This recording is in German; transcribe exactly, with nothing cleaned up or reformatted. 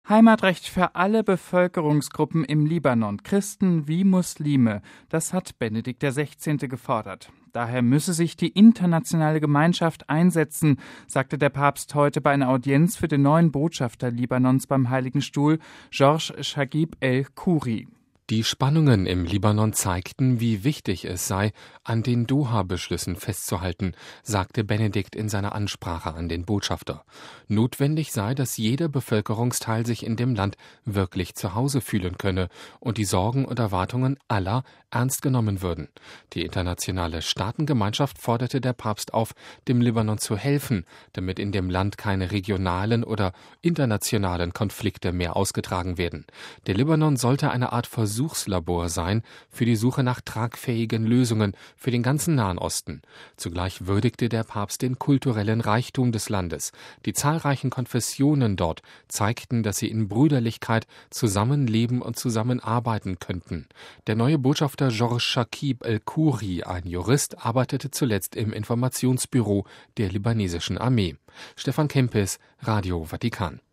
Heimatrecht für alle Bevölkerungsgruppen im Libanon, Christen wie Muslime, das hat Benedikt der Sechzehnte gefordert. Daher müsse sich die internationale Gemeinschaft einsetzen, sagte der Papst heute bei einer Audienz für den neuen Botschafter Libanons beim Heiligen Stuhl, Georges Chagib el-Khoury. Die Spannungen im Libanon zeigten, wie wichtig es sei, an den Doha-Beschlüssen festzuhalten, sagte Benedikt in seiner Ansprache an den Botschafter. Notwendig sei, dass jeder Bevölkerungsteil sich in dem Land wirklich zu Hause fühlen könne und die Sorgen und Erwartungen aller ernst genommen würden. Die internationale Staatengemeinschaft forderte der Papst auf, dem Libanon zu helfen, damit in dem Land keine regionalen oder internationalen Konflikte mehr ausgetragen werden. Der Libanon sollte eine Art Versuch Versuchslabor sein für die Suche nach tragfähigen Lösungen für den ganzen Nahen Osten. Zugleich würdigte der Papst den kulturellen Reichtum des Landes. Die zahlreichen Konfessionen dort zeigten, dass sie in Brüderlichkeit zusammenleben und zusammenarbeiten könnten. Der neue Botschafter Georges Chagib el-Khoury, ein Jurist, arbeitete zuletzt im Informationsbüro der libanesischen Armee. Stefan Kempis, Radio Vatikan.